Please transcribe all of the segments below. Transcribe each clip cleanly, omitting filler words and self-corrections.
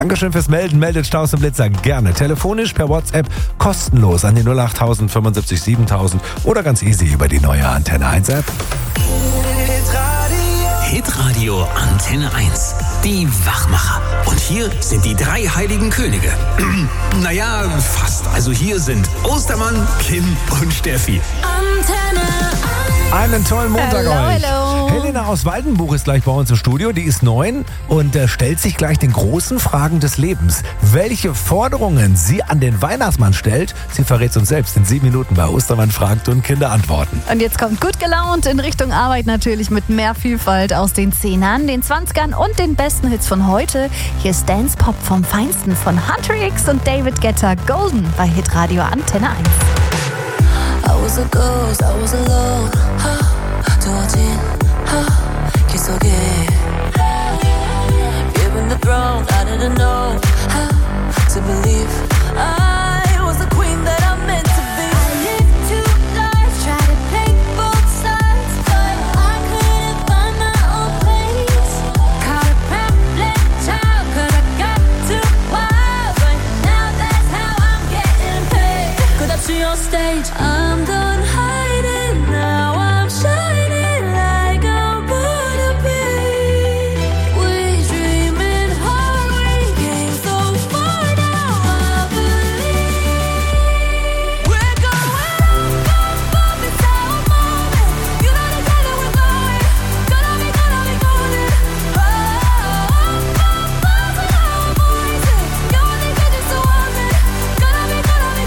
Dankeschön fürs Melden. Meldet Staus und Blitzer gerne telefonisch, per WhatsApp, kostenlos an die 08000 75 7000 oder ganz easy über die neue Antenne 1 App. Hitradio Antenne 1. Die Wachmacher. Und hier sind die 3 heiligen Könige. Naja, fast. Also hier sind Ostermann, Kim und Steffi. Antenne 1. Einen tollen Montag euch. Hello. Helena aus Waldenbuch ist gleich bei uns im Studio. Die ist 9 und stellt sich gleich den großen Fragen des Lebens. Welche Forderungen sie an den Weihnachtsmann stellt, sie verrät uns selbst in 7 Minuten bei Ostermann fragt und Kinder antworten. Und jetzt kommt gut gelaunt in Richtung Arbeit natürlich mit mehr Vielfalt aus den 10ern, den 20ern und den besten Hits von heute. Hier ist Dance Pop vom Feinsten von Hunter X und David Guetta, Golden bei Hitradio Antenne 1. I was a ghost, I was alone. 두어진 길 속에 Given the throne, I didn't know how to believe I was the queen that I'm meant to be. I lived 2 lives, tried to play both sides, but I couldn't find my own place. Caught a problem child, 'cause I got too wild, but now that's how I'm getting paid. Good up to your stage, I'm done hiding now. I'm shining like I'm born to be. We dreaming hard, we came so far now. I believe we're going up it's our moment. You know together we're going, gonna be golden. Up with our voices. You only get just so on it. Gonna be golden.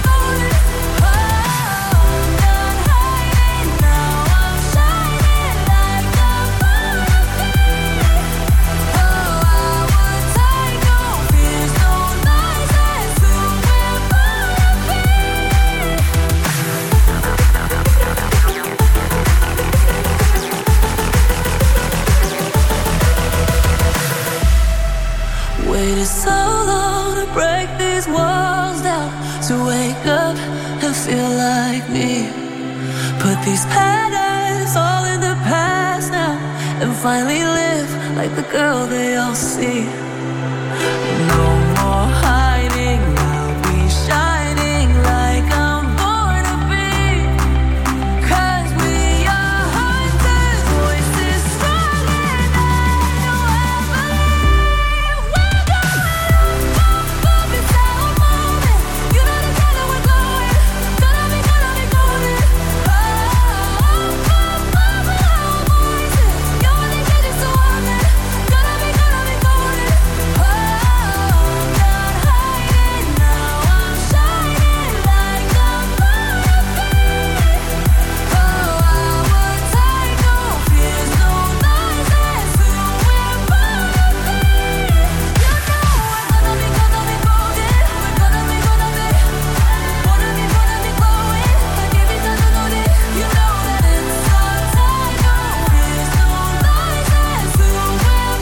Waited so long to break these walls down, to wake up and feel like me. Put these patterns all in the past now, and finally live like the girl they all see. No more hiding, I'll be shining like I'm born to be. 'Cause we are hunters, voices strong and I know I believe. We're going up it's our moment. You know together we're going, gonna be golden. Up with our voices. You only get just so on it. Gonna be golden. I'm not hiding now. I'm shining like I'm born to be. Oh, I would take no fears, no lies, and soon we're born to be. You know we're gonna be golden. We're gonna be born to be glowing. I give it to the you know that it's our time. No fears, no lies, and soon we're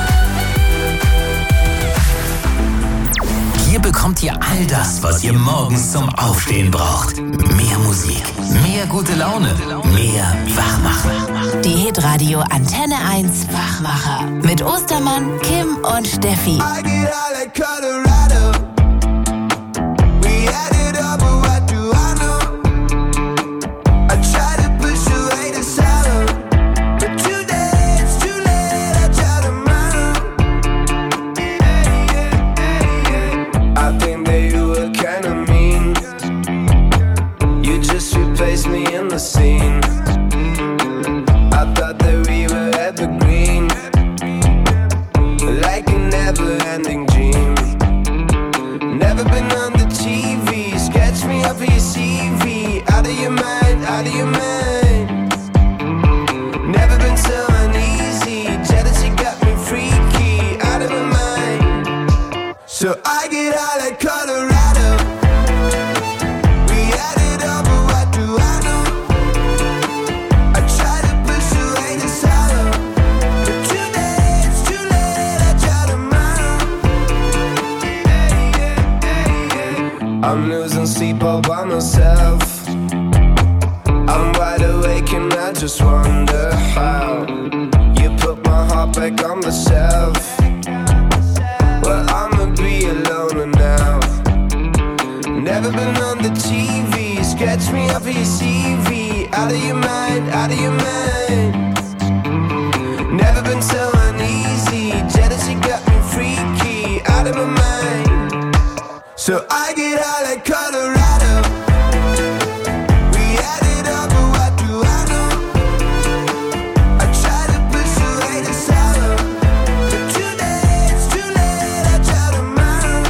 born to be. Hier bekommt ihr all das, was ihr morgens zum Aufstehen braucht. Mehr Musik, mehr gute Laune, mehr Wachmacher. Die Hitradio Antenne 1 Wachmacher mit Ostermann, Kim und Steffi. I get high like Colorado. We had it up, but what do I know? I try to push away the sorrow, but today it's too late. I try tomorrow. I think that you were kinda mean. You just replaced me in the scene. I thought that we were evergreen, like a never-ending dream. Never been on the TV. Sketch me up for your CV. Out of your mind, out of your mind. Never been so uneasy. Jealousy got me freaky. Out of my mind. So I get high like Colorado. We had it all, but what do I know? I try to push away the sorrow, but today it's too late. I try tomorrow. I'm losing sleep all by myself. I'm wide awake and I just wonder how you put my heart back on the shelf. Well, I'ma be Sketch me up for your CV. Out of your mind, out of your mind. Never been so uneasy. Jealousy got me freaky. Out of my mind. So I get out like Colorado. We had it up, but what do I know? I try to push away the sorrow, but today it's too late. I try tomorrow.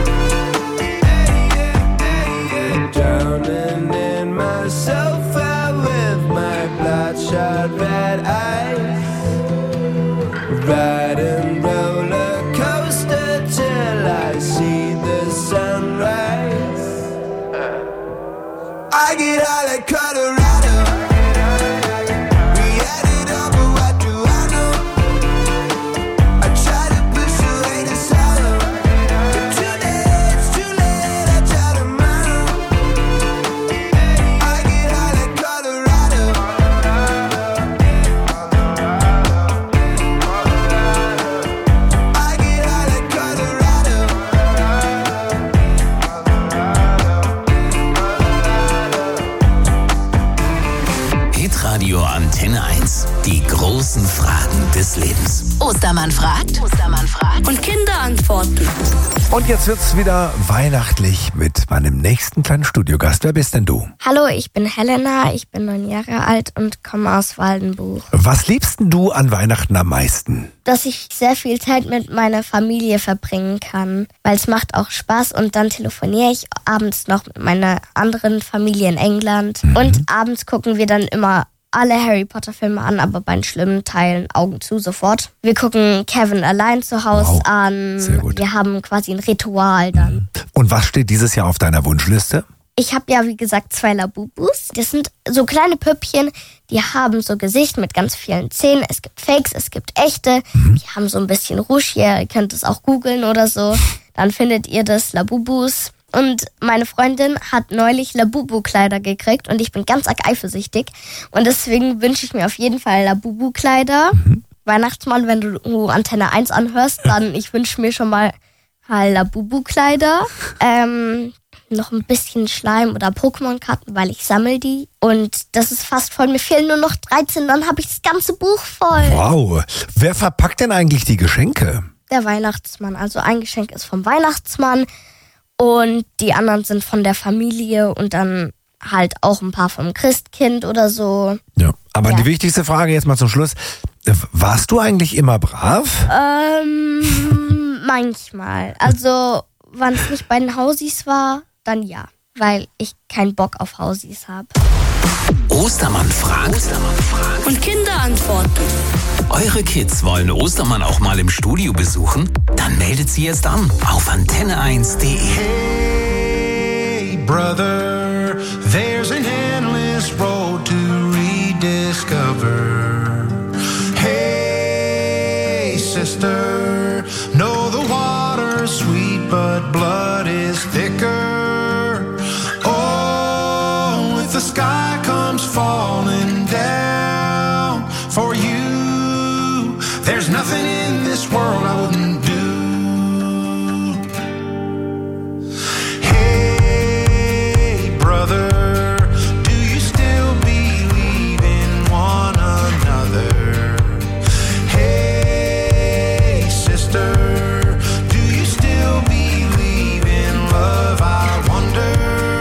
Drowning in my sofa with my bloodshot red eyes. Riding roller coaster till I see the sunrise. I get out like Colorado. We had it all, but what do I know? I try to push away the sorrow, but today it's too late. I try tomorrow. I get out like Colorado. I get out like Colorado. Hitradio Antenne 1. Die großen Fragen des Lebens. Ostermann fragt. Und Kinder antworten. Und jetzt wird's wieder weihnachtlich mit meinem nächsten kleinen Studiogast. Wer bist denn du? Hallo, ich bin Helena, ich bin 9 Jahre alt und komme aus Waldenbuch. Was liebst denn du an Weihnachten am meisten? Dass ich sehr viel Zeit mit meiner Familie verbringen kann, weil es macht auch Spaß und dann telefoniere ich abends noch mit meiner anderen Familie in England. Und abends gucken wir dann immer alle Harry Potter Filme an, aber bei den schlimmen Teilen Augen zu sofort. Wir gucken Kevin allein zu Hause an. Sehr gut. Wir haben quasi ein Ritual dann. Und was steht dieses Jahr auf deiner Wunschliste? Ich habe ja, wie gesagt, 2 Labubus. Das sind so kleine Püppchen, die haben so Gesicht mit ganz vielen Zähnen. Es gibt Fakes, es gibt echte. Die haben so ein bisschen Rouge hier. Ihr könnt es auch googeln oder so. Dann findet ihr das, Labubus. Und meine Freundin hat neulich Labubu-Kleider gekriegt und ich bin ganz arg eifersüchtig. Und deswegen wünsche ich mir auf jeden Fall Labubu-Kleider. Weihnachtsmann, wenn du Antenne 1 anhörst, dann ich wünsche mir schon mal Labubu-Kleider. Noch ein bisschen Schleim oder Pokémon-Karten, weil ich sammle die. Und das ist fast voll. Mir fehlen nur noch 13, dann habe ich das ganze Buch voll. Wow. Wer verpackt denn eigentlich die Geschenke? Der Weihnachtsmann. Also ein Geschenk ist vom Weihnachtsmann und die anderen sind von der Familie und dann halt auch ein paar vom Christkind oder so. Ja. Aber Ja. die wichtigste Frage jetzt mal zum Schluss. Warst du eigentlich immer brav? Manchmal. Also, wenn es nicht bei den Hausis war, dann ja. Weil ich keinen Bock auf Hausis habe. Ostermann fragt. Und Kinder antworten. Eure Kids wollen Ostermann auch mal im Studio besuchen? Dann meldet sie jetzt an auf antenne1.de. Hey, brother, there's an endless road to rediscover. Hey, sister, know the water's sweet, but blood is thicker. Oh, if the sky comes falling down for you, there's nothing in this world I wouldn't do. Hey, brother, do you still believe in one another? Hey, sister, do you still believe in love? I wonder.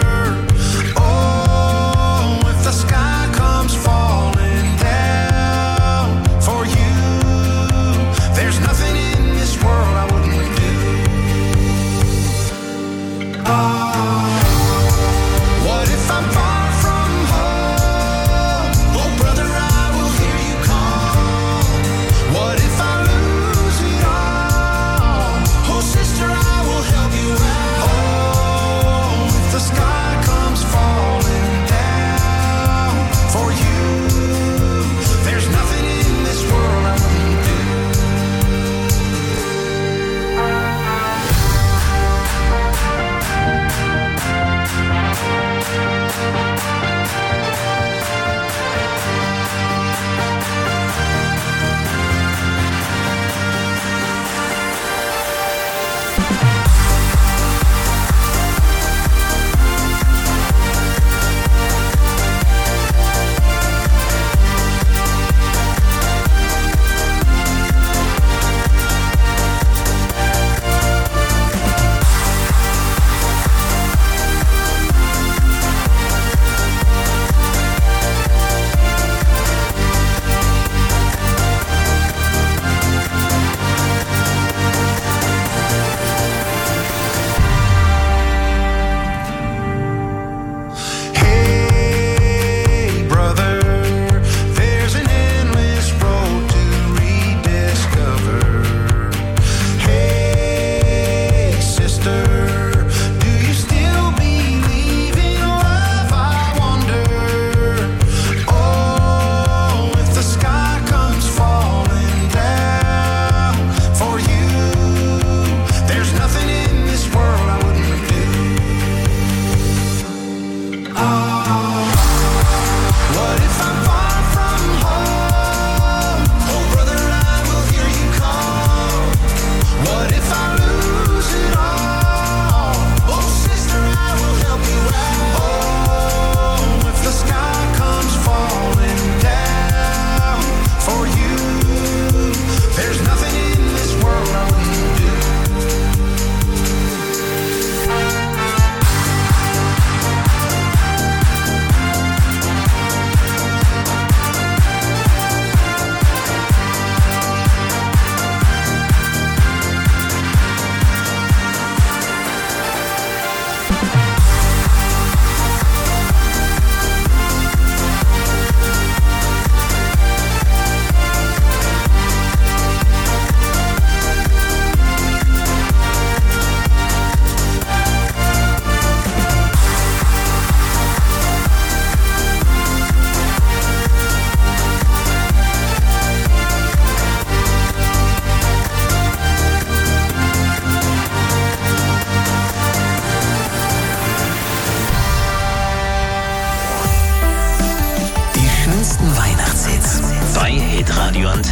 Oh, if the sky comes falling down for you, there's nothing in this world I wouldn't do. What if I'm far from home? Oh, brother, I will hear you call. What if I lose it all? Oh, sister, I will help you out. Oh, if the sky comes falling down for you, there's nothing in this world I wouldn't do.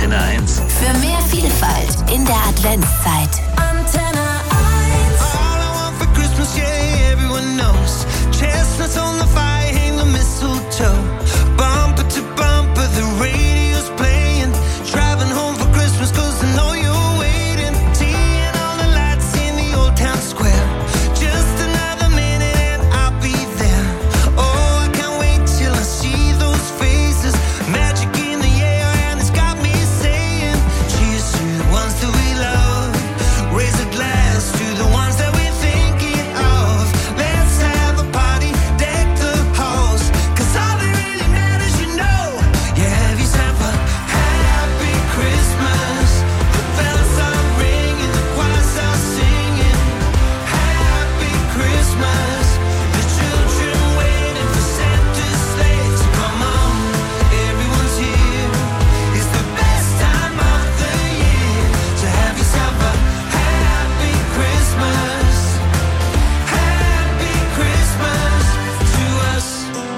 Antenne 1. Für mehr Vielfalt in der Adventszeit. Antenne 1. All I want for Christmas, yeah, everyone knows. Chestnuts on the fire, hang the mistletoe. Bumper to bumper, the radio's playing. Driving home for Christmas, 'cause I know you're waiting. Seeing all the lights in the old town square. Just another minute and I'll be there. Oh, I can't wait till I see those faces. Magic in the air and it's got me saying, cheers to the ones that we love. Raise a glass to the ones that we're thinking of. Let's have a party, deck the halls. 'Cause all that really matters, you know. You have yourself a happy Christmas. The bells are ringing, the choirs are singing. Happy Christmas. The children waiting for Santa's sleigh to come on. Everyone's here. It's the best time of the year. So have yourself a happy Christmas. Happy Christmas to us.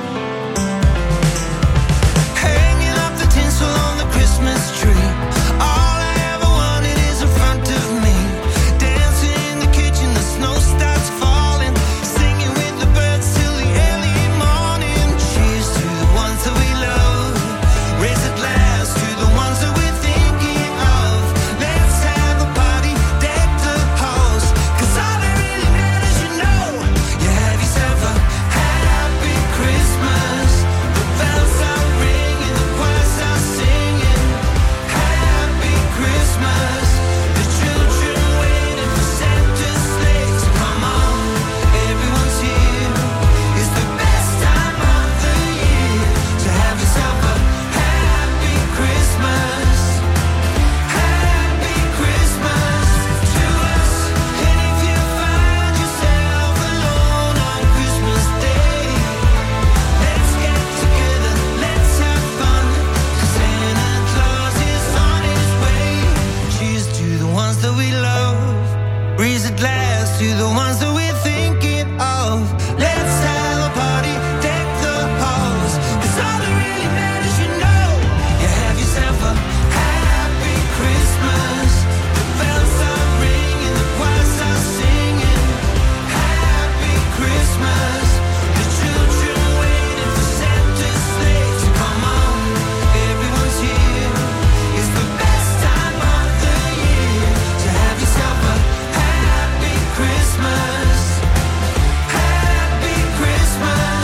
Hanging up the tinsel on the Christmas tree. All I ever wanted is in front of me. Dancing in the kitchen, the snow starts falling. Singing with the birds till the early morning. Cheers to the ones that we love. Raise a glass to the ones that we're thinking of. Let's have a party, deck the halls. 'Cause all that really matters, you know. You have yourself a happy Christmas. The bells are ringing, the choirs are singing. Happy Christmas. The children waiting for Santa's sleigh to come on. Everyone's here. It's the best time of the year. So have yourself a happy Christmas. Happy Christmas to us. And if you find yourself alone on Christmas Day, let's get together, let's have fun. 'Cause Santa Claus is on his way. Cheers to the ones that we love. Raise a glass to the ones that we're thinking of. Let's have a party, deck the halls. 'Cause all that really matters, you know. You have yourself a happy Christmas. The bells are ringing, the choirs are singing. Happy Christmas. The children waiting for Santa's sleigh to come on. Everyone's here. It's the best time of the year. So have yourself a happy Christmas. Happy Christmas.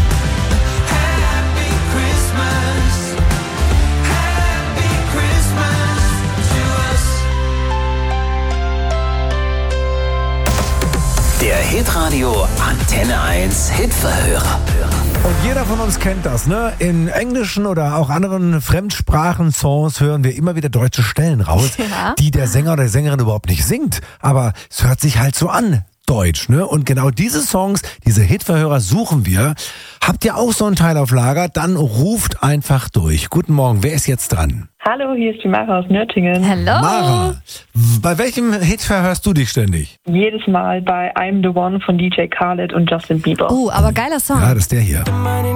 Happy Christmas. Happy Christmas to us. Der Hitradio Antenne 1 Hitverhörer. Und jeder von uns kennt das, ne? In englischen oder auch anderen Fremdsprachen-Songs hören wir immer wieder deutsche Stellen raus, Ja. die der Sänger oder die Sängerin überhaupt nicht singt. Aber es hört sich halt so an, deutsch, ne? Und genau diese Songs, diese Hitverhörer suchen wir. Habt ihr auch so einen Teil auf Lager? Dann ruft einfach durch. Guten Morgen, wer ist jetzt dran? Hallo, hier ist die Mara aus Nürtingen. Hello. Mara, bei welchem Hit verhörst du dich ständig? Jedes Mal bei I'm the One von DJ Khaled und Justin Bieber. Aber geiler Song. Ja, das ist der hier.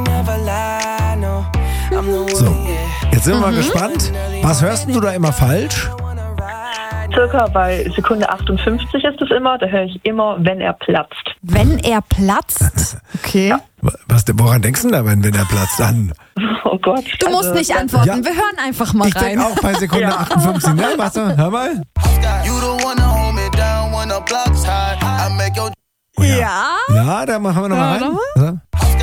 So, jetzt sind wir mal gespannt. Was hörst du da immer falsch? Circa bei Sekunde 58 ist es immer, da höre ich immer, wenn er platzt. Wenn er platzt? Okay. Woran denkst du da, wenn er platzt an? Oh Gott. Du musst nicht antworten, wir hören einfach mal Ich rein. denke auch bei Sekunde 58. Ne? Warte, hör mal. Oh Ja? Ja, da machen wir nochmal rein. So.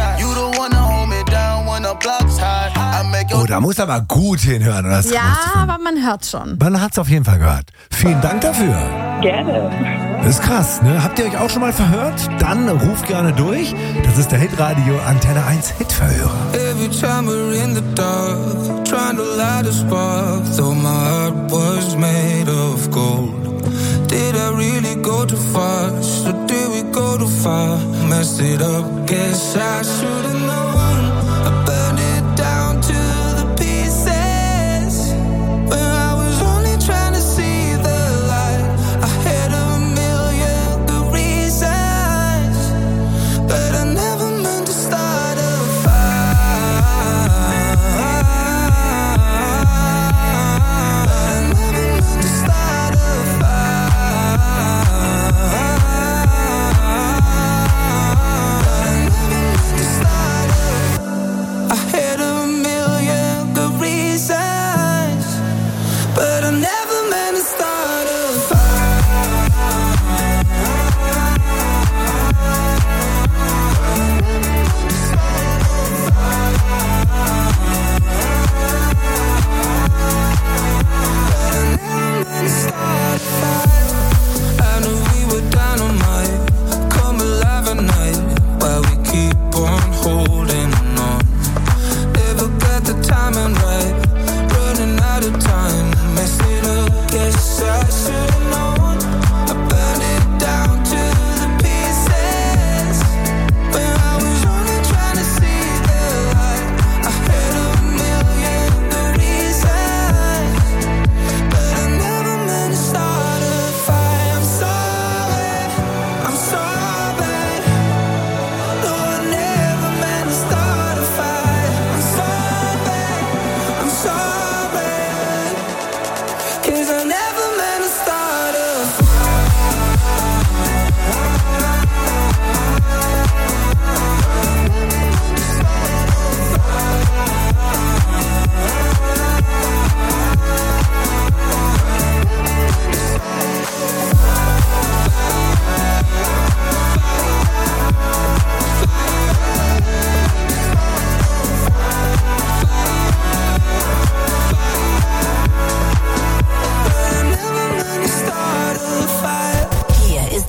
Oh, da muss aber gut hinhören. Das Ja, aber man hört schon. Man hat es auf jeden Fall gehört. Vielen Dank dafür. Gerne. Das ist krass, ne? Habt ihr euch auch schon mal verhört? Dann ruft gerne durch. Das ist der Hitradio Antenne 1 Hitverhörer. Every time we're in the dark, trying to light a spark, though my heart was made of gold. Did I really go too fast, or did we go too far? Messed it up, guess I should've known. I burned it down to the pieces, when I was only trying to see the light. I had a million good reasons, but I never meant to start a fire.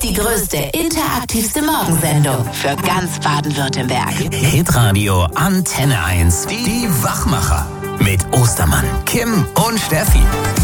die größte, interaktivste Morgensendung für ganz Baden-Württemberg. Hitradio Antenne 1. Die Wachmacher. Mit Ostermann, Kim und Steffi.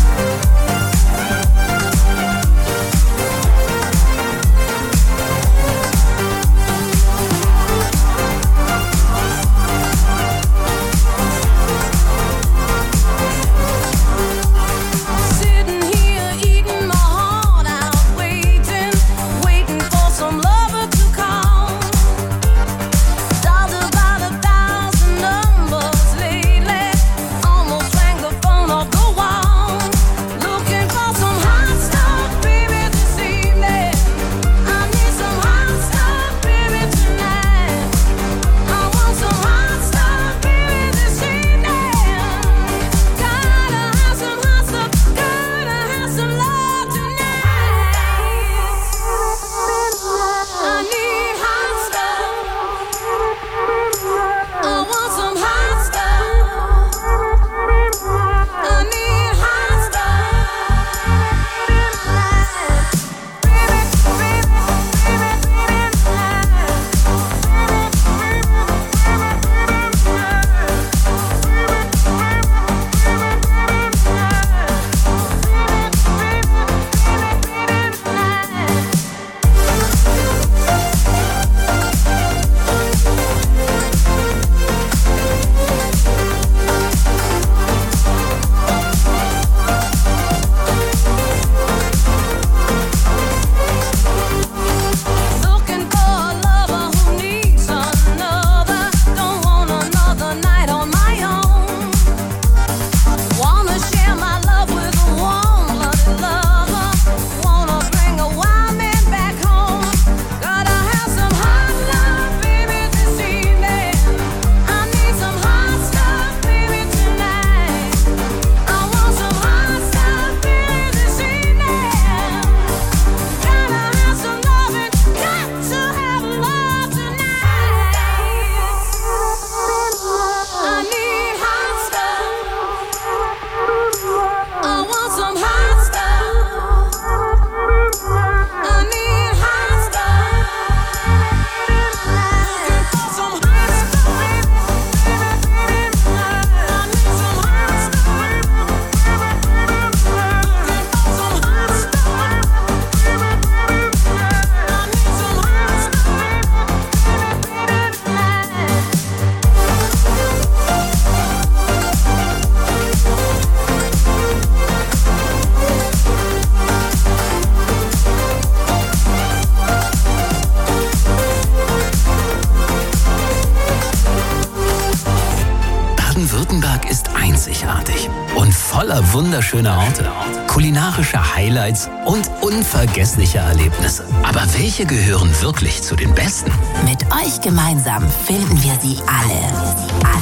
Baden-Württemberg ist einzigartig und voller wunderschöner Orte, kulinarischer Highlights und unvergesslicher Erlebnisse. Aber welche gehören wirklich zu den besten? Mit euch gemeinsam finden wir sie alle.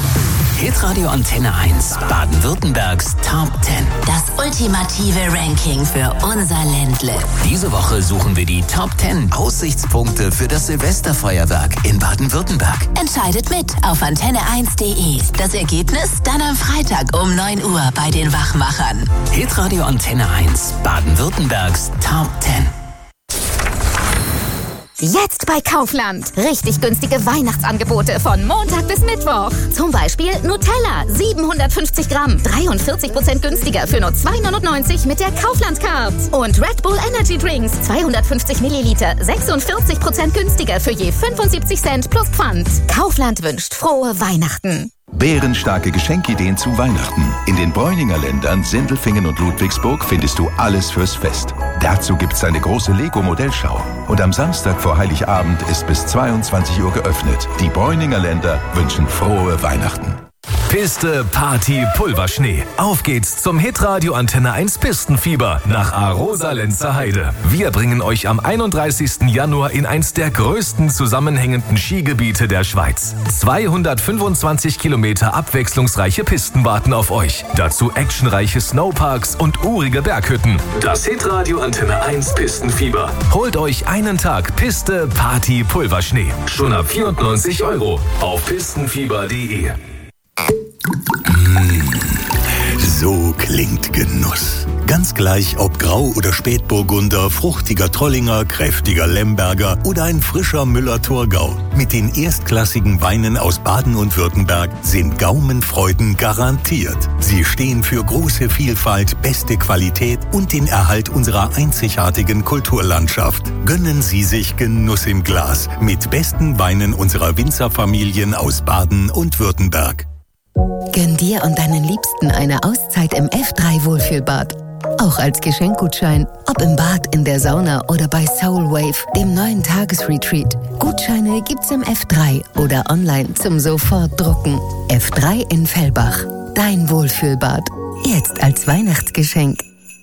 Hitradio Antenne 1, Baden-Württembergs Top 10. Das ultimative Ranking für unser Ländle. Diese Woche suchen wir die Top 10 Aussichtspunkte für das Silvesterfeuerwerk in Baden-Württemberg. Entscheidet mit auf antenne1.de. Das Ergebnis dann am Freitag um 9 Uhr bei den Wachmachern. Hitradio Antenne 1, Baden-Württembergs Top 10. Jetzt bei Kaufland. Richtig günstige Weihnachtsangebote von Montag bis Mittwoch. Zum Beispiel Nutella, 750 Gramm, 43% günstiger für nur 2,99 mit der Kaufland-Card. Und Red Bull Energy Drinks, 250 Milliliter, 46% günstiger für je 75 Cent plus Pfand. Kaufland wünscht frohe Weihnachten. Bärenstarke Geschenkideen zu Weihnachten. In den Bräuninger Ländern, Sindelfingen und Ludwigsburg findest du alles fürs Fest. Dazu gibt's eine große Lego-Modellschau. Und am Samstag vor Heiligabend ist bis 22 Uhr geöffnet. Die Bräuninger Länder wünschen frohe Weihnachten. Piste, Party, Pulverschnee. Auf geht's zum Hitradio Antenne 1 Pistenfieber nach Arosa-Lenzer Heide. Wir bringen euch am 31. Januar in eins der größten zusammenhängenden Skigebiete der Schweiz. 225 Kilometer abwechslungsreiche Pisten warten auf euch. Dazu actionreiche Snowparks und urige Berghütten. Das Hitradio Antenne 1 Pistenfieber. Holt euch einen Tag Piste, Party, Pulverschnee. Schon ab 94 € auf pistenfieber.de. So klingt Genuss. Ganz gleich, ob Grau- oder Spätburgunder, fruchtiger Trollinger, kräftiger Lemberger oder ein frischer Müller-Thurgau. Mit den erstklassigen Weinen aus Baden und Württemberg sind Gaumenfreuden garantiert. Sie stehen für große Vielfalt, beste Qualität und den Erhalt unserer einzigartigen Kulturlandschaft. Gönnen Sie sich Genuss im Glas mit besten Weinen unserer Winzerfamilien aus Baden und Württemberg. Gönn dir und deinen Liebsten eine Auszeit im F3 Wohlfühlbad. Auch als Geschenkgutschein, ob im Bad, in der Sauna oder bei Soulwave, dem neuen Tagesretreat. Gutscheine gibt's im F3 oder online zum Sofortdrucken. F3 in Fellbach. Dein Wohlfühlbad. Jetzt als Weihnachtsgeschenk.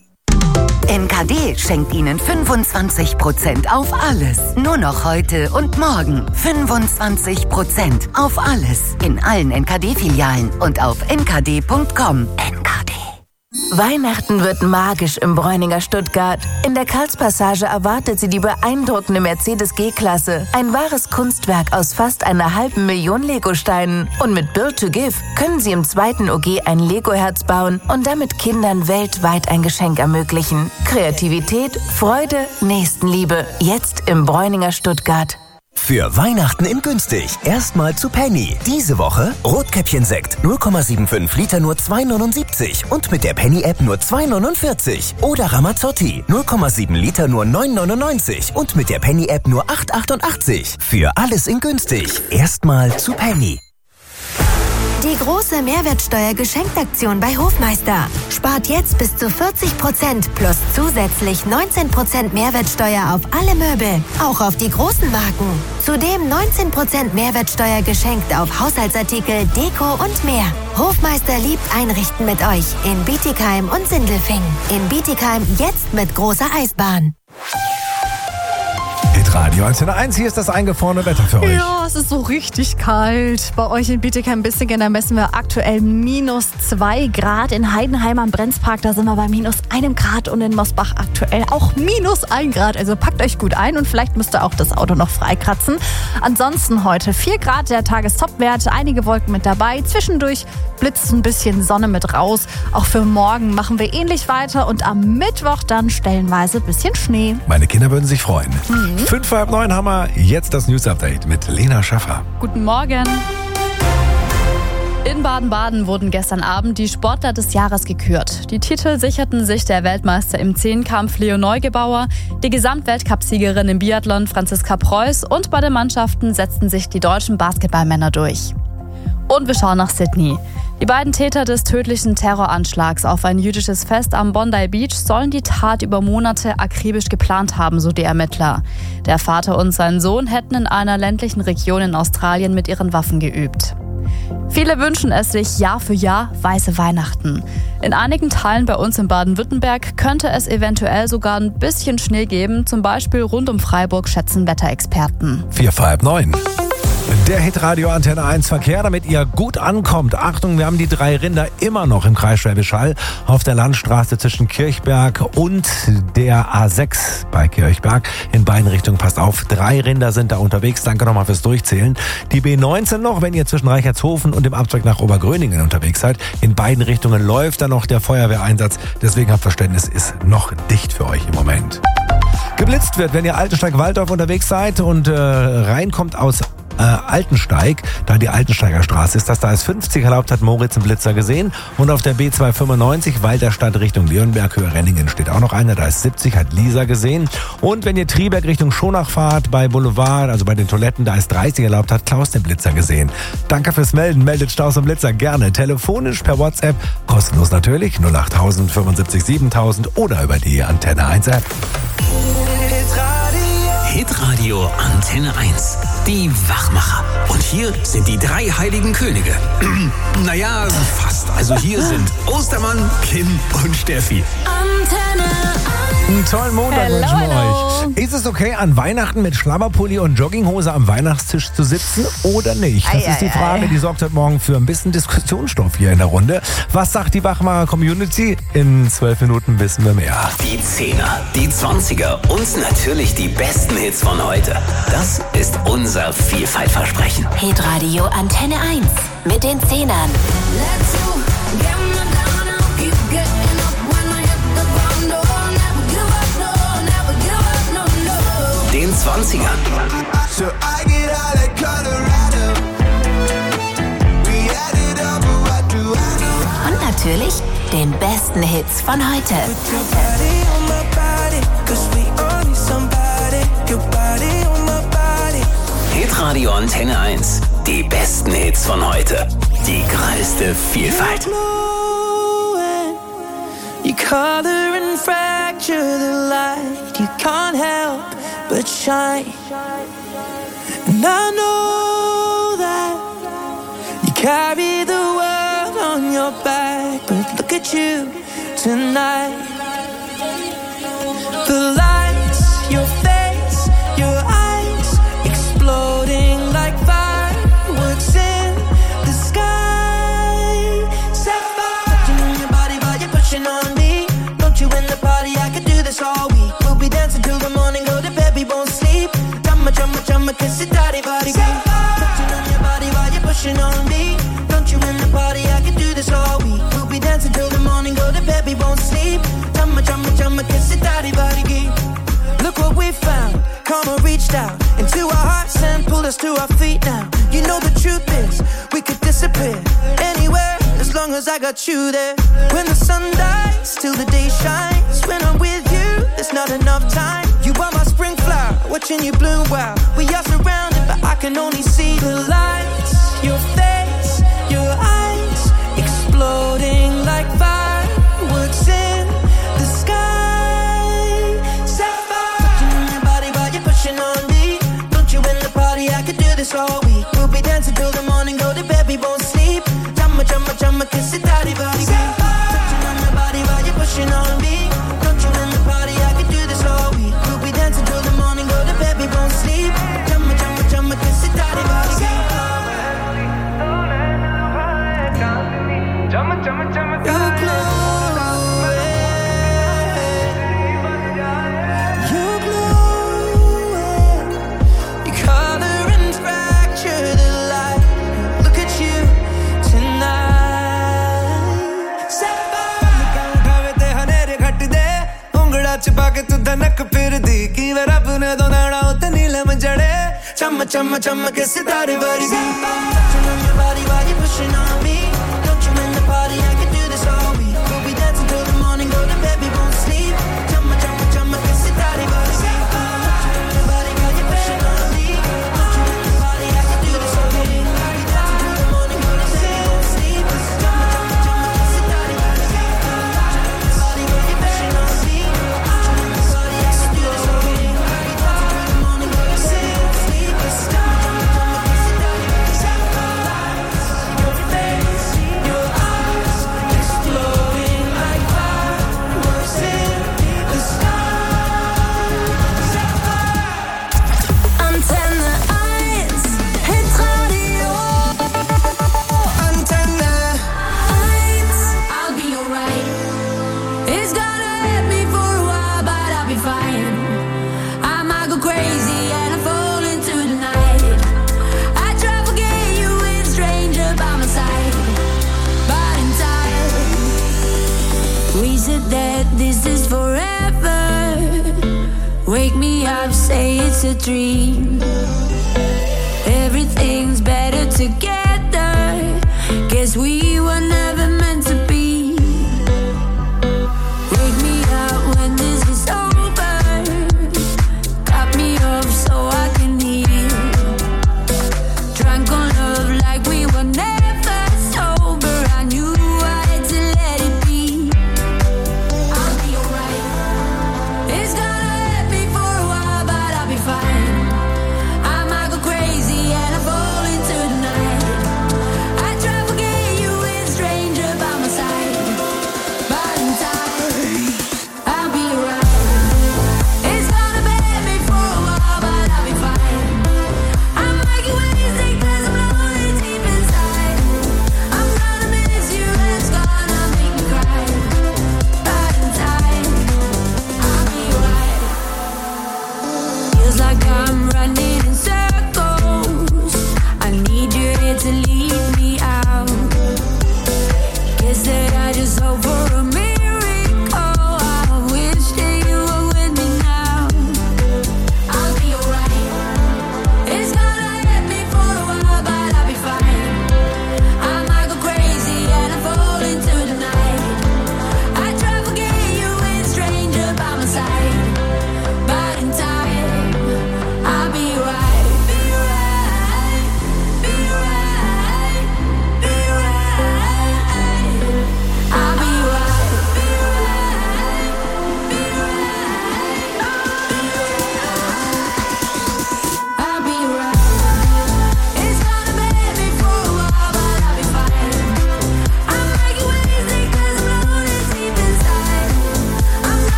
NKD schenkt Ihnen 25% auf alles. Nur noch heute und morgen. 25% auf alles. In allen NKD-Filialen und auf nkd.com. NKD. Weihnachten wird magisch im Bräuninger Stuttgart. In der Karlspassage erwartet Sie die beeindruckende Mercedes G-Klasse. Ein wahres Kunstwerk aus fast 500.000 Legosteinen. Und mit Build to Give können Sie im 2. OG ein Lego-Herz bauen und damit Kindern weltweit ein Geschenk ermöglichen. Kreativität, Freude, Nächstenliebe. Jetzt im Bräuninger Stuttgart. Für Weihnachten in günstig. Erstmal zu Penny. Diese Woche Rotkäppchen-Sekt 0,75 Liter nur 2,79 und mit der Penny-App nur 2,49. Oder Ramazzotti 0,7 Liter nur 9,99 und mit der Penny-App nur 8,88. Für alles in günstig. Erstmal zu Penny. Die große Mehrwertsteuer-Geschentaktion bei Hofmeister. Spart jetzt bis zu 40% plus zusätzlich 19% Mehrwertsteuer auf alle Möbel, auch auf die großen Marken. Zudem 19% Mehrwertsteuer geschenkt auf Haushaltsartikel, Deko und mehr. Hofmeister liebt Einrichten mit euch in Bietigheim und Sindelfingen. In Bietigheim jetzt mit großer Eisbahn. Radio Antenne 1, hier ist das eingefrorene Wetter für euch. Ja, es ist so richtig kalt. Bei euch in Bietigheim-Bissingen, da messen wir aktuell -2 Grad. In Heidenheim am Brenzpark, da sind wir bei -1 Grad und in Mosbach aktuell auch -1 Grad. Also packt euch gut ein und vielleicht müsst ihr auch das Auto noch freikratzen. Ansonsten heute 4 Grad, der Tagestopwert, einige Wolken mit dabei. Zwischendurch blitzt ein bisschen Sonne mit raus. Auch für morgen machen wir ähnlich weiter und am Mittwoch dann stellenweise ein bisschen Schnee. Meine Kinder würden sich freuen. 5:30 haben wir jetzt das News-Update mit Lena Schaffer. Guten Morgen. In Baden-Baden wurden gestern Abend die Sportler des Jahres gekürt. Die Titel sicherten sich der Weltmeister im Zehnkampf Leo Neugebauer, die Gesamtweltcupsiegerin im Biathlon Franziska Preuß und bei den Mannschaften setzten sich die deutschen Basketballmänner durch. Und wir schauen nach Sydney. Die beiden Täter des tödlichen Terroranschlags auf ein jüdisches Fest am Bondi Beach sollen die Tat über Monate akribisch geplant haben, so die Ermittler. Der Vater und sein Sohn hätten in einer ländlichen Region in Australien mit ihren Waffen geübt. Viele wünschen es sich Jahr für Jahr weiße Weihnachten. In einigen Teilen bei uns in Baden-Württemberg könnte es eventuell sogar ein bisschen Schnee geben, zum Beispiel rund um Freiburg, schätzen Wetterexperten. 8:45. Der Hitradio Antenne 1 Verkehr, damit ihr gut ankommt. Achtung, wir haben die 3 Rinder immer noch im Kreis Schwäbisch Hall auf der Landstraße zwischen Kirchberg und der A6 bei Kirchberg. In beiden Richtungen passt auf, 3 Rinder sind da unterwegs. Danke nochmal fürs Durchzählen. Die B19 noch, wenn ihr zwischen Reichertshofen und dem Abzweig nach Obergröningen unterwegs seid. In beiden Richtungen läuft da noch der Feuerwehreinsatz. Deswegen habt Verständnis, ist noch dicht für euch im Moment. Geblitzt wird, wenn ihr Altensteig-Walldorf unterwegs seid und reinkommt aus Altensteig, da die Altensteiger Straße ist, da ist 50 erlaubt, hat Moritz einen Blitzer gesehen. Und auf der B295 Walterstadt Richtung Leonberg, Höhe Renningen steht auch noch einer, da ist 70, hat Lisa gesehen. Und wenn ihr Triberg Richtung Schonach fahrt, bei Boulevard, also bei den Toiletten, da ist 30 erlaubt, hat Klaus den Blitzer gesehen. Danke fürs Melden, meldet Staus und Blitzer gerne telefonisch per WhatsApp, kostenlos natürlich, 08000 75 7000 oder über die Antenne 1 App. Hitradio Antenne 1. Die Wachmacher. Und hier sind die 3 heiligen Könige. Naja, fast. Also hier sind Ostermann, Kim und Steffi. Antenne 1. Einen tollen Montag wünschen wir euch. Ist es okay, an Weihnachten mit Schlabberpulli und Jogginghose am Weihnachtstisch zu sitzen oder nicht? Das ist die Frage, die sorgt heute Morgen für ein bisschen Diskussionsstoff hier in der Runde. Was sagt die Wachmacher-Community? In 12 Minuten wissen wir mehr. Die 10er, die 20er und natürlich die besten Hits von heute. Das ist unser Vielfaltversprechen. Hitradio Antenne 1 mit den 10ern. Let's go, get me down, I'll keep getting up when I hit the ground. 20ern. So I get out of Colorado. We added up, but what do I know? Und natürlich den besten Hits von heute. Hitradio Antenne 1. Die besten Hits von heute. Die größte Vielfalt. You color and fracture the light. You can't help but shine. And I know that you carry the world on your back. But look at you tonight. The lights, your face, your eyes, exploding like fireworks in the sky. Sapphire, touching on your body while you're pushing on me. Don't you in the party? I could do this all week. We'll be dancing till the morning, go to bed, we won't sleep. Chumma, chumma, chumma, kiss it, daddy, body, beat. Touching on your body while you're pushing on me. Don't you in the party? I could do this all week. We'll be dancing till the morning, go to bed, we won't sleep. Chumma, chumma, chumma, kiss it, daddy, body, beat. Look what we found. Karma reached out into our hearts and pulled us to our feet now. You know the truth is, we could disappear anywhere as long as I got you there. When the sun dies, till the day shines. When I'm with you, there's not enough time. You are my spring flower, watching you bloom wild. We are surrounded, but I can only see the lights. Your face, your eyes, exploding like fireworks in the sky. Sapphire, touching on your body while you're pushing on me. Don't you in the party? I could do this all week. We'll be dancing till the morning, go to bed, we won't sleep. Chumma, chumma, chumma, kiss it, daddy, body, beat. Touching on your body while you're pushing on me. Don't you in the party? I could do this all week. We'll be dancing till the morning, go to bed, we won't sleep. Chumma, chumma, chumma, kiss it, daddy, body, beat. Chumma, chumma, chumma, you glow. छुपा के तू धनक फिर दी कि वे रब ने दोनाड़ा उते नीलम जड़े चम चम चम के सितारे वर्गी Touching on your body while you're pushing on me. Don't you in the party? I could do this all week. We'll be dancing till the morning, go to bed, we won't sleep. Chumma, chumma, chumma, kiss it, daddy, body, beat. Touching on your body while you're pushing on me. Don't you in the party? I could do this all week. We'll be dancing till the morning, go to bed, we won't sleep. Chumma, chumma, chumma, kiss it, daddy, body, beat. Touching on your body while you're pushing on me. That this is forever. Wake me up, say it's a dream. Everything's better together. Guess we were never meant to be. Wake me up when this is over. Cut me off so I can heal. Drunk on love like we were never sober. I knew I had to let it be. It's gonna hurt me for a while, but I'll be fine. I might go crazy and I fall into the night.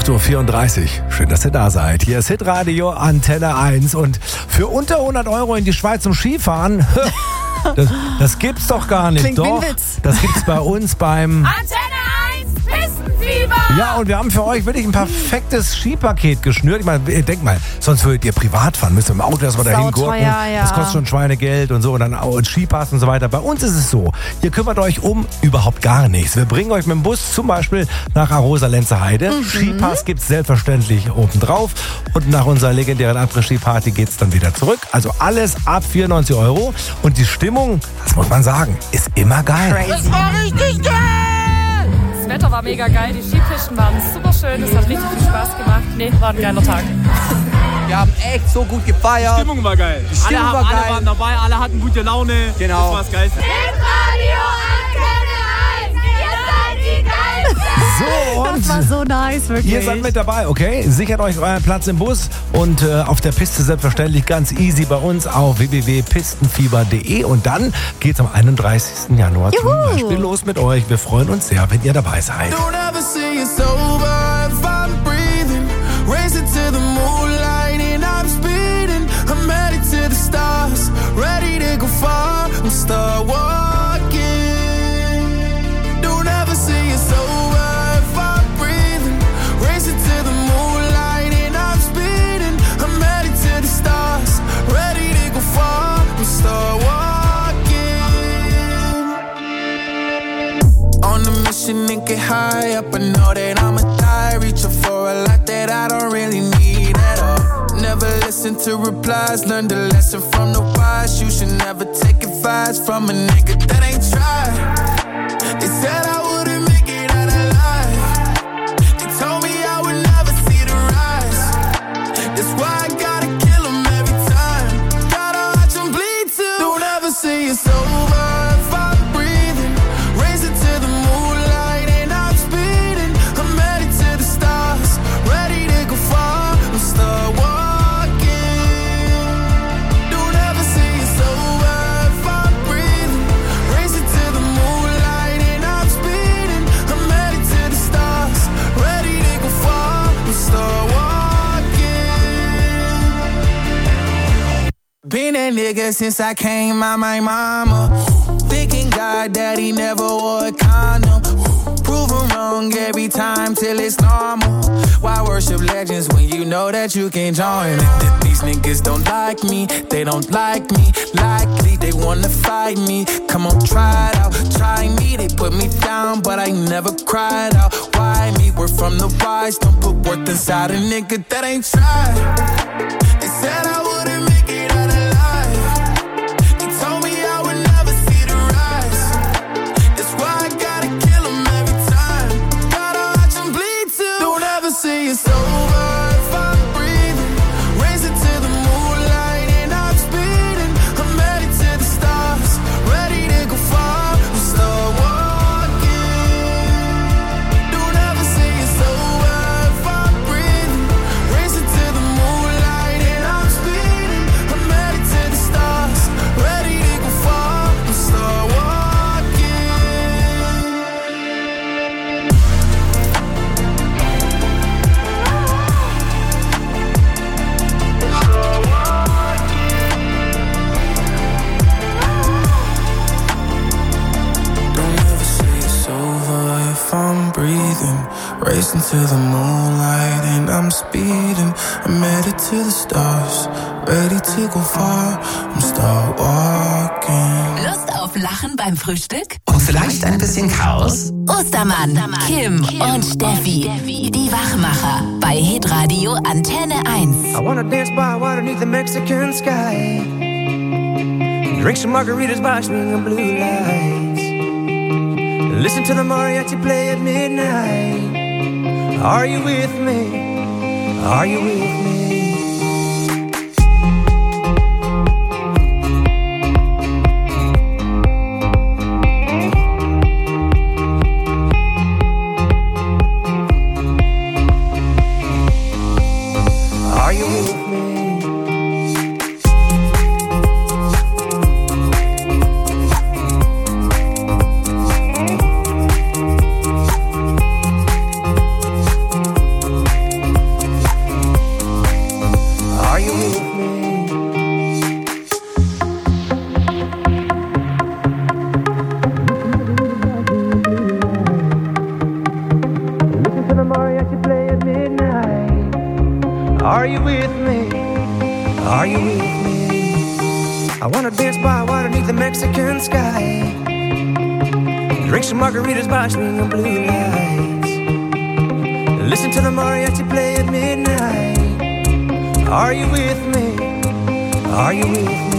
8:34 Uhr. Schön, dass ihr da seid. Hier ist Hitradio Antenne 1 und für unter 100 Euro in die Schweiz zum Skifahren, das gibt's doch gar nicht. Klingt wie ein Doch, Witz. das gibt's bei uns beim... Antenne 1 Pistenfieber! Ja, und wir haben für euch wirklich ein perfektes Skipaket geschnürt. Ich meine, denkt mal, sonst würdet ihr privat fahren, müsst ihr im Auto erstmal dahin gurken. Ja. Das kostet schon Schweinegeld und so und dann auch Skipass und so weiter. Bei uns ist es so, ihr kümmert euch um überhaupt gar nichts. Wir bringen euch mit dem Bus zum Beispiel nach Arosa-Lenzer Heide. Skipass gibt's selbstverständlich obendrauf und nach unserer legendären Après-Ski-Party geht's dann wieder zurück. Also alles ab 94 Euro und die Stimmung, das muss man sagen, ist immer geil. Das war richtig geil! Das Wetter war mega geil, die Skipisten waren super schön, es hat richtig viel Spaß gemacht. War ein geiler Tag. Wir haben echt so gut gefeiert. Die Stimmung war geil. Alle waren dabei, alle hatten gute Laune. Genau. Das war das Geilste. Hitradio Antenne 1, ihr seid die Geilsten! So, und Das war so nice, wirklich. ihr seid mit dabei, okay? Sichert euch euren Platz im Bus und auf der Piste selbstverständlich ganz easy bei uns auf www.pistenfieber.de und dann geht's am 31. Januar zum Beispiel los mit euch. Wir freuen uns sehr, wenn ihr dabei seid. Don't ever say it's over if I'm breathing. Racing to the moonlight and I'm speeding. I'm headed to the stars, ready to go far and start walking. Don't ever say it's over if I'm breathing. Racing to the moonlight and I'm speeding. I'm headed to the stars, ready to go far and start walking. On a mission and get high up, I know that I'ma die. Reaching for a lot that I don't really need at all. Never listen to replies, learn the lesson from the wise. You should never take advice from a nigga that ain't tried. They said I wouldn't make it out alive. They told me I would never see the rise. That's why I gotta kill 'em every time. Gotta watch 'em bleed too. Don't ever say it's over if I'm breathing. Racing to the moonlight and I'm speeding. I'm headed to the stars, ready to go far and start walking. Don't ever say it's over if I'm breathing. Racing to the moonlight and I'm speeding. I'm headed to the stars, ready to go far and start walking. Been that nigga since I came out my mama. Thinking God that he never wore a condom. Prove him wrong every time till it's normal. Why worship legends when you know that you can join? These niggas don't like me, they don't like me. Likely they wanna fight me. Come on, try it out, try me. They put me down, but I never cried out. Why me? We're from the wise. Don't put worth inside a nigga that ain't tried. They said I wouldn't make it out alive. They told me I would never see the rise. That's why I gotta kill 'em every time. Gotta watch 'em bleed too. Don't ever say it's over if I'm breathing. Racing to the moonlight and I'm speeding. I'm headed to the stars, ready to go far and start walking. Don't ever say it's over if I'm breathing. Racing to the moonlight and I'm speeding. I'm headed to the stars, ready to go far and start walking. Don't ever say it's over if I'm breathing. Racing to the moonlight and I'm speeding. I'm headed to the stars, ready to go far and start walking. Lust auf Lachen beim Frühstück? Und vielleicht ein bisschen Chaos? Ostermann, Kim und Steffi. Die Wachmacher bei Hitradio Antenne 1. I wanna dance by water beneath the Mexican sky. Drink some margaritas by swinging blue lights. Listen to the mariachi play at midnight. Are you with me? Are you with me? Are you with me? wanna dance by water beneath the Mexican sky. Drink some margaritas by swinging blue lights. Listen to the mariachi play at midnight. Are you with me? Are you with me?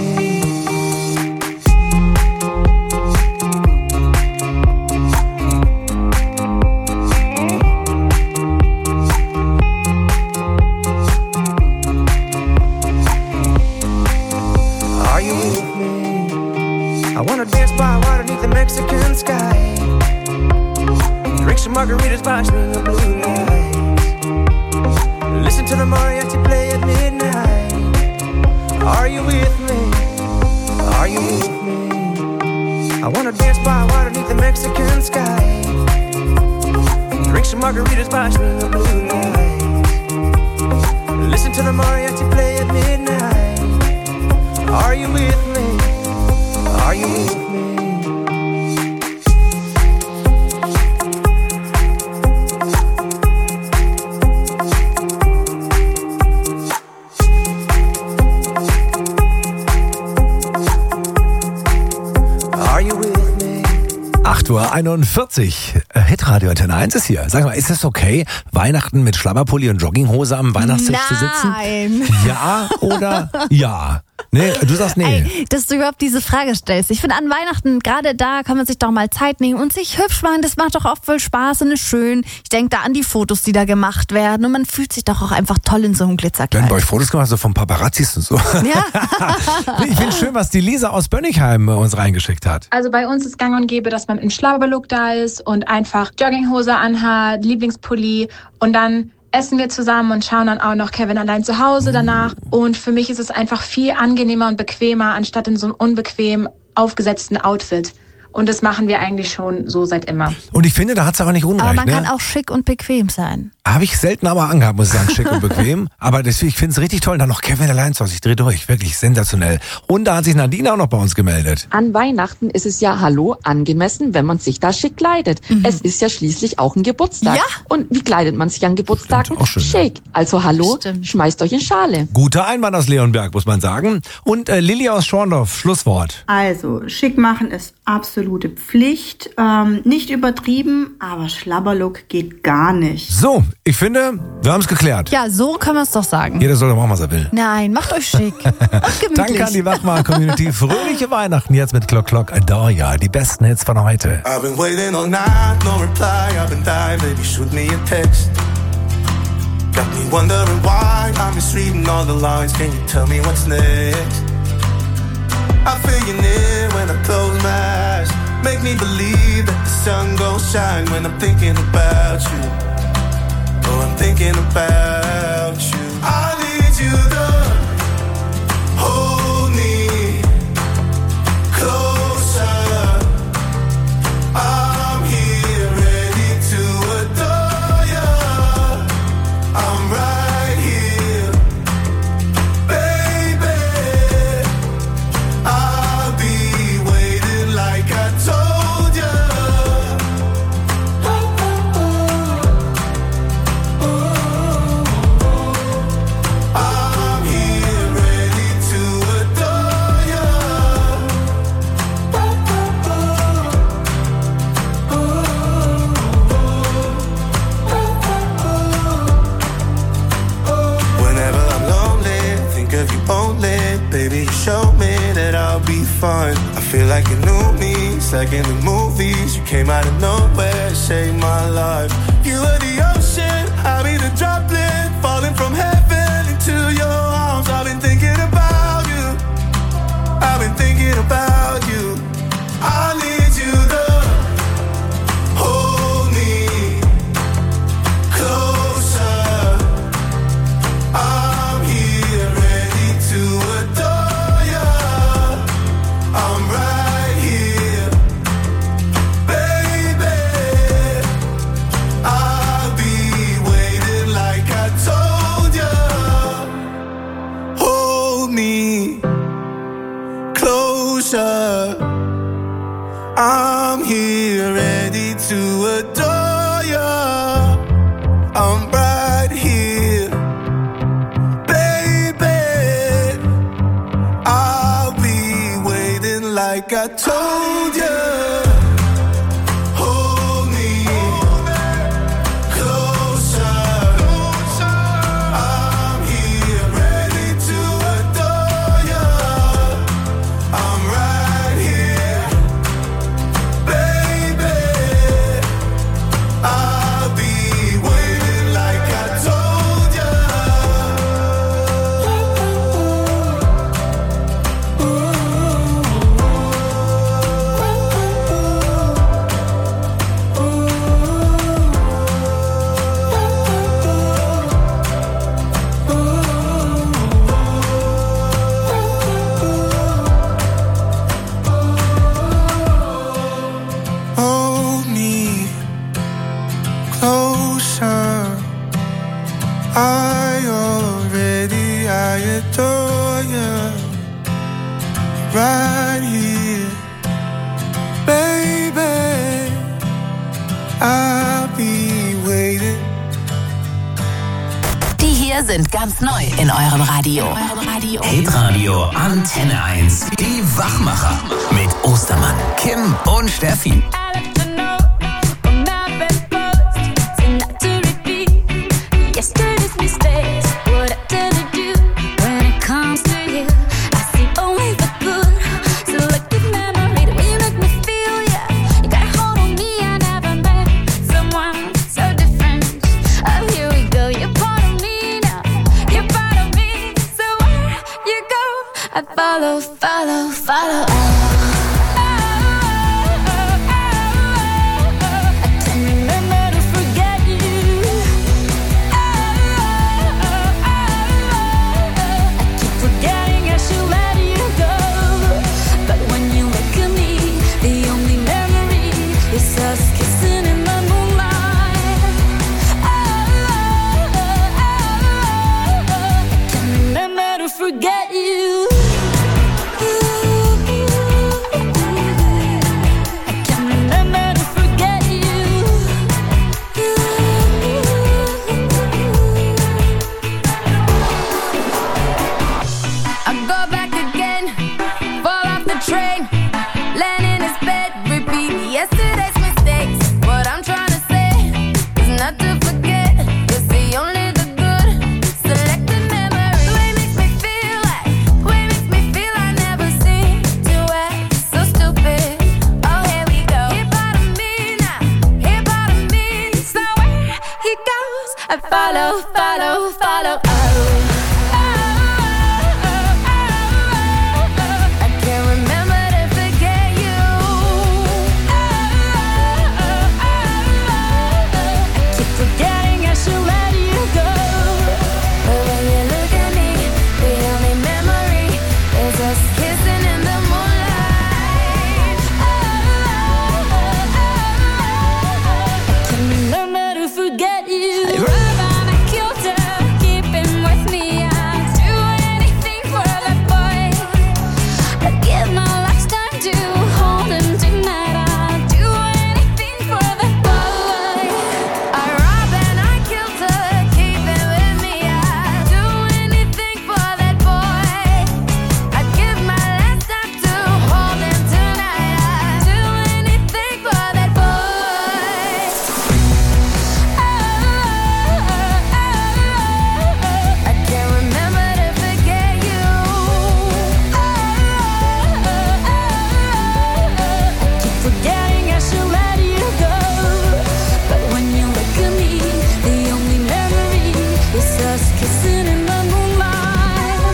Are you with me? I wanna dance by water beneath the Mexican sky. Drink some margaritas by swinging blue lights. Listen to the mariachi play at midnight. Are you with me? Are you with me? I wanna dance by water beneath the Mexican sky. Drink some margaritas by swinging blue lights. Listen to the mariachi play at midnight. Are you with me? Are you with me? Are you with me? 8:41 Uhr. Hitradio Antenne 1 ist hier. Sag mal, ist es okay, Weihnachten mit Schlabberpulli und Jogginghose am Weihnachtstisch zu sitzen? Nein. Ja oder ja? Nee, du sagst nee. Ey, dass du überhaupt diese Frage stellst. Ich finde, an Weihnachten, gerade da kann man sich doch mal Zeit nehmen und sich hübsch machen. Das macht doch oft voll Spaß und ist schön. Ich denke da an die Fotos, die da gemacht werden. Und man fühlt sich doch auch einfach toll in so einem Glitzerkleid. Werden bei euch Fotos gemacht, so vom Paparazzis und so? Ja. Ich finde schön, was die Lisa aus Bönnigheim uns reingeschickt hat. Also bei uns ist gang und gäbe, dass man im Schlabberlook da ist und einfach Jogginghose anhat, Lieblingspulli und dann essen wir zusammen und schauen dann auch noch Kevin allein zu Hause danach. Und für mich ist es einfach viel angenehmer und bequemer, anstatt in so einem unbequem aufgesetzten Outfit. Und das machen wir eigentlich schon so seit immer. Und ich finde, da hat es aber nicht Unrecht. Aber man ne? kann auch schick und bequem sein. Habe ich selten aber angehabt, muss ich sagen, schick und bequem. Aber deswegen, ich finde es richtig toll. Dann noch Kevin allein zu Hause. Ich drehe durch. Wirklich sensationell. Und da hat sich Nadine auch noch bei uns gemeldet. An Weihnachten ist es ja, hallo, angemessen, wenn man sich da schick kleidet. Es ist ja schließlich auch ein Geburtstag. Ja. Und wie kleidet man sich an Geburtstagen? Auch schön, Schick. Also hallo, schmeißt euch in Schale. Guter Einwand aus Leonberg, muss man sagen. Und Lilly aus Schorndorf, Schlusswort. Also, schick machen ist absolute Pflicht. Nicht übertrieben, aber Schlabberlook geht gar nicht. So, ich finde, wir haben es geklärt. Ja, so können wir es doch sagen. Jeder soll doch machen, was er will. Nein, macht euch schick und gemütlich. Danke an die Wachmacher-Community. Fröhliche Weihnachten jetzt mit Clock Clock Adoria. Die besten Hits von heute. I've been waiting all night, no reply. I've been dying, baby, shoot me a text. Got me wondering why I'm misreading all the lines. Can you tell me what's next? I feel you near when I close my eyes. Make me believe that the sun gon' shine when I'm thinking about you. Oh, I'm thinking about you. I need you to hold me closer. I'm here ready to adore you. I'm right here, baby. I'll be waiting like I told you. I'm here ready to adore you. Whenever I'm lonely, think of you only. Baby, you show me that I'll be fine. I feel like you knew me, it's like in the movies. You came out of nowhere, saved my life. You were the ocean, I'll be the droplet, falling from heaven into your arms. I've been thinking about you, I've been thinking about you. I need you to hold me closer. I'm here ready to adore you. I'm right here, baby. I'll be waiting like I told you. Hold me closer. I'm here ready to adore you. I'm right here, baby. I'll be I'll be waiting. Die hier sind ganz neu in eurem Radio. Hitradio Antenne 1. Die Wachmacher. Mit Ostermann, Kim und Steffi. Yesterday's mistakes, what I tend to do when it comes to you. I see only the good, selective memory that we make me feel, yeah. You got a hold on me, I never met someone so different. Oh, here we go, you're part of me now, you're part of me. So where you go, I follow, follow, follow. Forget you. I can't remember to forget you. I go back again, fall off the train, land in his bed, repeat yesterday's mistakes. What I'm trying to say is not to forget. You see only the good, selected memory. The way makes me feel like, way makes me feel I never seem to act so stupid. Oh, here we go. Here part of me now, here part of me. So where he goes, I follow, follow, follow. Oh. I can't remember to forget you. I keep forgetting I should let you go. But when you look at me, the only memory is us kissing in the moonlight. I can't remember to forget you. I ride on a kilter, keep him with me. I'd do anything for that boy. I'd give my lifetime to hold him tonight. I'd do anything for that boy. I rob and I killed her, keep him with me. I'd do anything for that boy. I'd give my last time to hold him tonight. I'd do anything for that boy. I can't remember to forget you. I keep forgetting I should let you go. But when you look at me, the only memory is us kissing in the moonlight.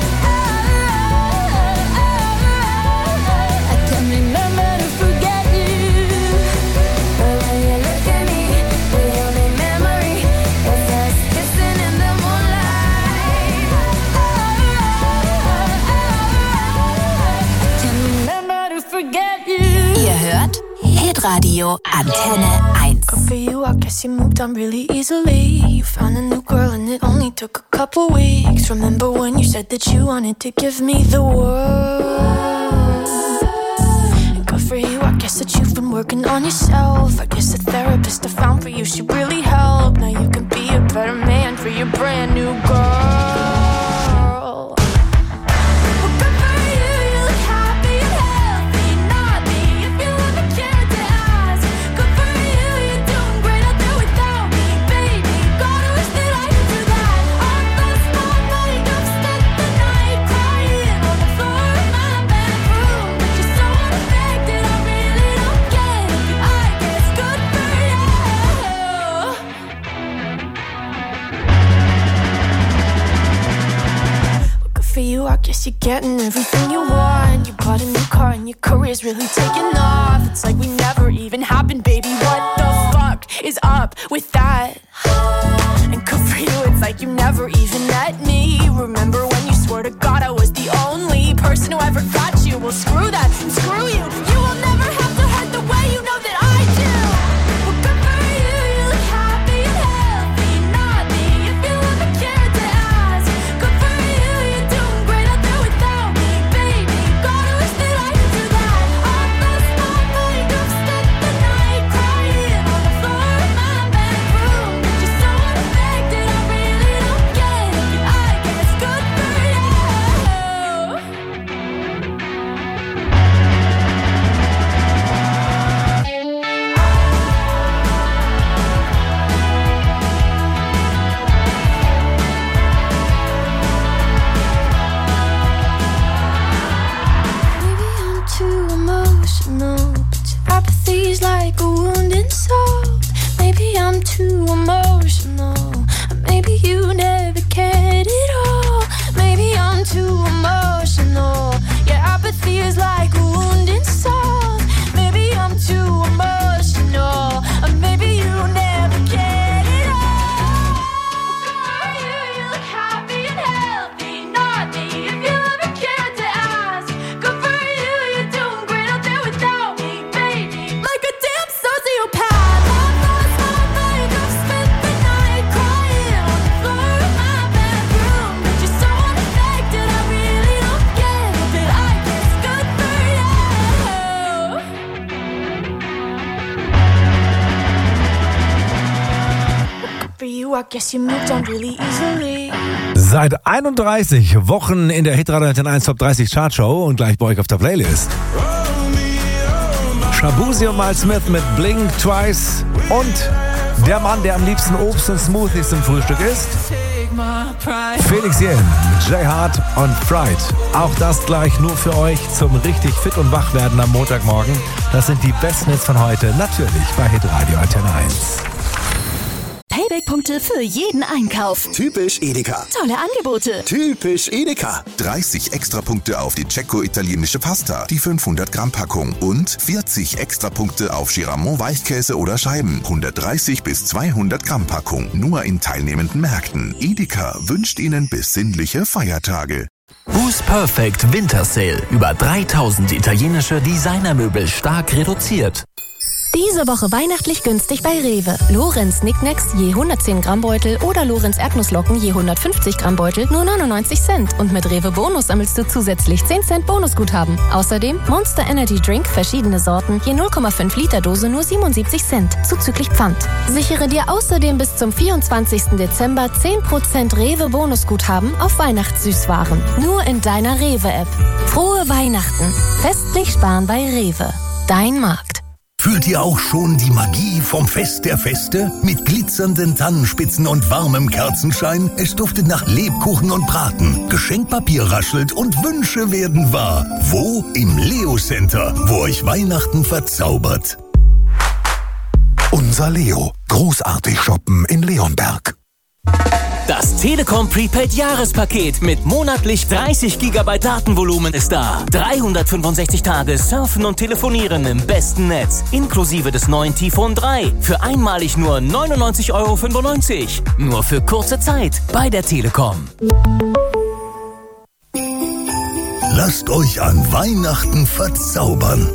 I can't remember to forget you. But when you look at me, the only memory is us kissing in the moonlight. I can't remember to forget you. Ihr hört Hitradio Antenne 1. Good for you, I guess you moved on really easily. You found a new girl and it only took a couple weeks. Remember when you said that you wanted to give me the world? And good for you, I guess that you've been working on yourself. I guess the therapist I found for you, she really helped. Now you can be a better man for your brand new girl. Well, good for you, you look happy and healthy, not me. If you ever cared to ask, good for you, you're doing great out there without me, baby. Gotta wish that I could do that. All those small money I've spent the night crying on the floor in my bedroom. But you're so unaffected, I really don't get it. I guess good for you. Good for you, I guess you're getting everything you want. You bought a new car and your career's really taking off. It's like we never even happened, baby. What the fuck is up with that? And good for you, it's like you never even met me. Remember when you swore to God I was the only person who ever got you? Well, screw that and screw you. You will never have to hurt the way you know that I do. Well, good for you, you look happy and healthy, not me. If you ever cared to ask, good for you, you're doing great out there without me, baby. Gotta wish that I could do that. All those small money I've spent the night crying on the I guess you moved on really easily. Seit 31 Wochen in der Hitradio Antenne 1 Top 30 Chartshow und gleich bei euch auf der Playlist. Shabuzi und Miles Smith mit Blink Twice und der Mann, der am liebsten Obst und Smoothies zum Frühstück isst, Felix Jähn mit Jay Hart und Fright. Auch das gleich nur für euch zum richtig fit und wach werden am Montagmorgen. Das sind die besten Hits von heute, natürlich bei Hitradio Antenne 1. Payback-Punkte für jeden Einkauf. Typisch Edeka. Tolle Angebote. Typisch Edeka. 30 Extrapunkte auf die Cecco-italienische Pasta, die 500 Gramm Packung. Und 40 Extrapunkte auf Giramont Weichkäse oder Scheiben, 130 bis 200 Gramm Packung. Nur in teilnehmenden Märkten. Edeka wünscht Ihnen besinnliche Feiertage. Who's Perfect Winter Sale. Über 3000 italienische Designermöbel stark reduziert. Diese Woche weihnachtlich günstig bei Rewe. Lorenz Knickknacks je 110 Gramm Beutel oder Lorenz Erdnusslocken je 150 Gramm Beutel nur 99 Cent. Und mit Rewe Bonus sammelst du zusätzlich 10 Cent Bonusguthaben. Außerdem Monster Energy Drink, verschiedene Sorten, je 0,5 Liter Dose nur 77 Cent, zuzüglich Pfand. Sichere dir außerdem bis zum 24. Dezember 10% Rewe Bonusguthaben auf Weihnachtssüßwaren. Nur in deiner Rewe-App. Frohe Weihnachten. Festlich sparen bei Rewe. Dein Markt. Fühlt ihr auch schon die Magie vom Fest der Feste? Mit glitzernden Tannenspitzen und warmem Kerzenschein? Es duftet nach Lebkuchen und Braten. Geschenkpapier raschelt und Wünsche werden wahr. Wo? Im Leo Center, wo euch Weihnachten verzaubert. Unser Leo. Großartig shoppen in Leonberg. Das Telekom Prepaid Jahrespaket mit monatlich 30 GB Datenvolumen ist da. 365 Tage surfen und telefonieren im besten Netz. Inklusive des neuen T-Phone 3. Für einmalig nur 99,95 €. Nur für kurze Zeit bei der Telekom. Lasst euch an Weihnachten verzaubern.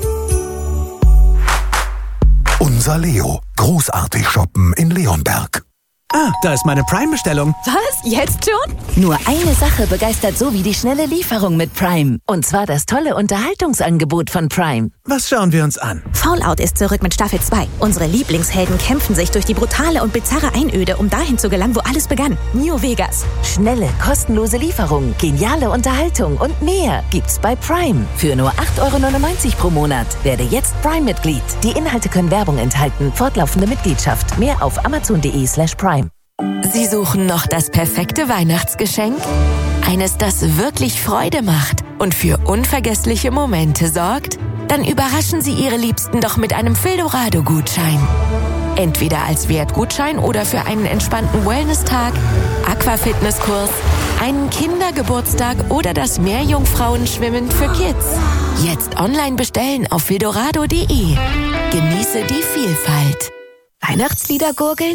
Unser Leo. Großartig shoppen in Leonberg. Ah, da ist meine Prime-Bestellung. Was? Jetzt schon? Nur eine Sache begeistert so wie die schnelle Lieferung mit Prime. Und zwar das tolle Unterhaltungsangebot von Prime. Was schauen wir uns an? Fallout ist zurück mit Staffel 2. Unsere Lieblingshelden kämpfen sich durch die brutale und bizarre Einöde, um dahin zu gelangen, wo alles begann. New Vegas. Schnelle, kostenlose Lieferung, geniale Unterhaltung und mehr gibt's bei Prime. Für nur 8,99 € pro Monat. Werde jetzt Prime-Mitglied. Die Inhalte können Werbung enthalten. Fortlaufende Mitgliedschaft. Mehr auf amazon.de/Prime. Sie suchen noch das perfekte Weihnachtsgeschenk? Eines, das wirklich Freude macht und für unvergessliche Momente sorgt? Dann überraschen Sie Ihre Liebsten doch mit einem Fildorado-Gutschein. Entweder als Wertgutschein oder für einen entspannten Wellness-Tag, Aquafitnesskurs, einen Kindergeburtstag oder das Meerjungfrauenschwimmen für Kids. Jetzt online bestellen auf fildorado.de. Genieße die Vielfalt. Weihnachtslieder gurgeln?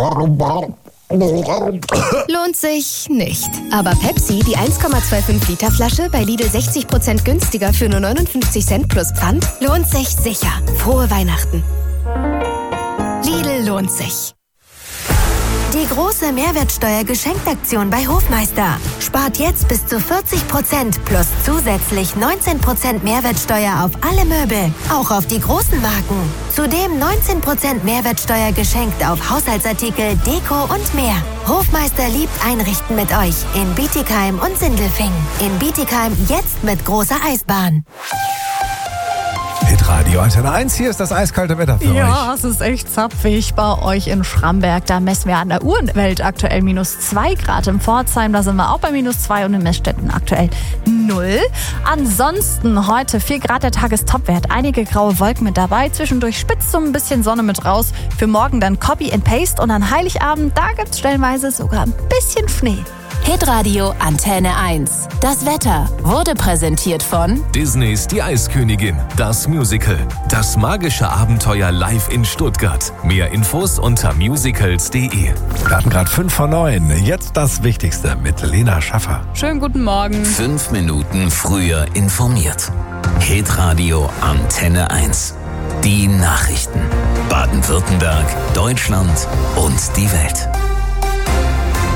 Lohnt sich nicht. Aber Pepsi, die 1,25 Liter Flasche, bei Lidl 60% günstiger für nur 59 Cent plus Pfand, lohnt sich sicher. Frohe Weihnachten. Lidl lohnt sich. Die große Mehrwertsteuer-Geschenkaktion bei Hofmeister. Spart jetzt bis zu 40% plus zusätzlich 19% Mehrwertsteuer auf alle Möbel, auch auf die großen Marken. Zudem 19% Mehrwertsteuer geschenkt auf Haushaltsartikel, Deko und mehr. Hofmeister liebt Einrichten mit euch in Bietigheim und Sindelfingen. In Bietigheim jetzt mit großer Eisbahn. Hitradio Antenne 1, hier ist das eiskalte Wetter für euch. Ja, es ist echt zapfig bei euch in Schramberg. Da messen wir an der Uhrenwelt aktuell -2 Grad. Im Pforzheim, da sind wir auch bei -2 und in Meßstetten aktuell 0. Ansonsten heute 4 Grad der Tagestopwert. Einige graue Wolken mit dabei. Zwischendurch spitzt so ein bisschen Sonne mit raus. Für morgen dann Copy and Paste und an Heiligabend, da gibt's stellenweise sogar ein bisschen Schnee. Hitradio Antenne 1. Das Wetter wurde präsentiert von Disneys Die Eiskönigin, das Musical. Das magische Abenteuer live in Stuttgart. Mehr Infos unter musicals.de. Wir hatten gerade 5 vor 9. Jetzt das Wichtigste mit Lena Schaffer. Schönen guten Morgen. 5 Minuten früher informiert. Hitradio Antenne 1. Die Nachrichten. Baden-Württemberg, Deutschland und die Welt.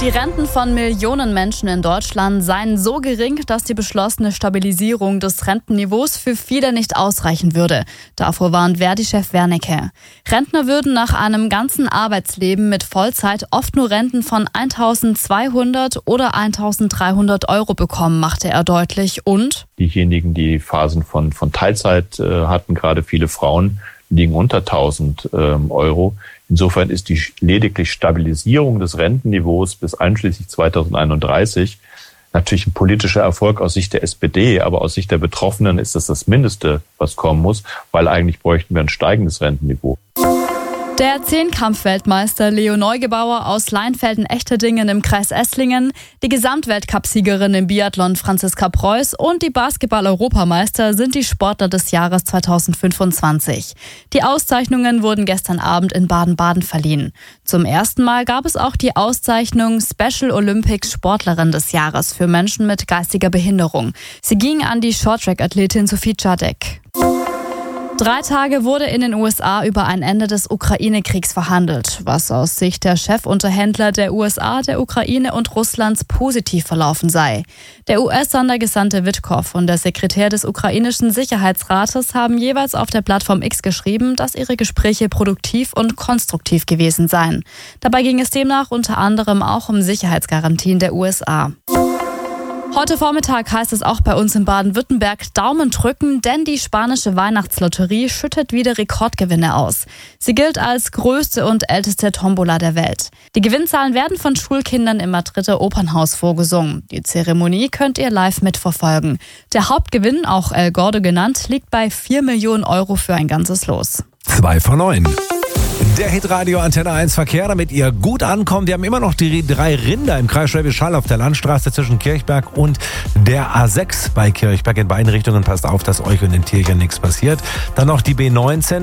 Die Renten von Millionen Menschen in Deutschland seien so gering, dass die beschlossene Stabilisierung des Rentenniveaus für viele nicht ausreichen würde. Davor warnt Verdi-Chef Wernicke. Rentner würden nach einem ganzen Arbeitsleben mit Vollzeit oft nur Renten von 1.200 oder 1.300 Euro bekommen, machte er deutlich. Und diejenigen, die Phasen von Teilzeit hatten, gerade viele Frauen, liegen unter 1.000 Euro. Insofern ist die lediglich Stabilisierung des Rentenniveaus bis einschließlich 2031 natürlich ein politischer Erfolg aus Sicht der SPD, aber aus Sicht der Betroffenen ist das Mindeste, was kommen muss, weil eigentlich bräuchten wir ein steigendes Rentenniveau. Der Zehnkampf-Weltmeister Leo Neugebauer aus Leinfelden-Echterdingen im Kreis Esslingen, die Gesamtweltcupsiegerin im Biathlon Franziska Preuß und die Basketball-Europameister sind die Sportler des Jahres 2025. Die Auszeichnungen wurden gestern Abend in Baden-Baden verliehen. Zum ersten Mal gab es auch die Auszeichnung Special Olympics Sportlerin des Jahres für Menschen mit geistiger Behinderung. Sie ging an die Shorttrack-Athletin Sophie Czadek. 3 Tage wurde in den USA über ein Ende des Ukraine-Kriegs verhandelt, was aus Sicht der Chefunterhändler der USA, der Ukraine und Russlands positiv verlaufen sei. Der US-Sondergesandte Witkow und der Sekretär des ukrainischen Sicherheitsrates haben jeweils auf der Plattform X geschrieben, dass ihre Gespräche produktiv und konstruktiv gewesen seien. Dabei ging es demnach unter anderem auch um Sicherheitsgarantien der USA. Heute Vormittag heißt es auch bei uns in Baden-Württemberg Daumen drücken, denn die spanische Weihnachtslotterie schüttet wieder Rekordgewinne aus. Sie gilt als größte und älteste Tombola der Welt. Die Gewinnzahlen werden von Schulkindern im Madrider Opernhaus vorgesungen. Die Zeremonie könnt ihr live mitverfolgen. Der Hauptgewinn, auch El Gordo genannt, liegt bei 4 Millionen Euro für ein ganzes Los. 2 von 9. Der Hitradio Antenne 1 Verkehr, damit ihr gut ankommt. Wir haben immer noch die 3 Rinder im Kreis Schwäbisch Hall auf der Landstraße zwischen Kirchberg und der A6 bei Kirchberg. In beiden Richtungen passt auf, dass euch und den Tierchen nichts passiert. Dann noch die B19.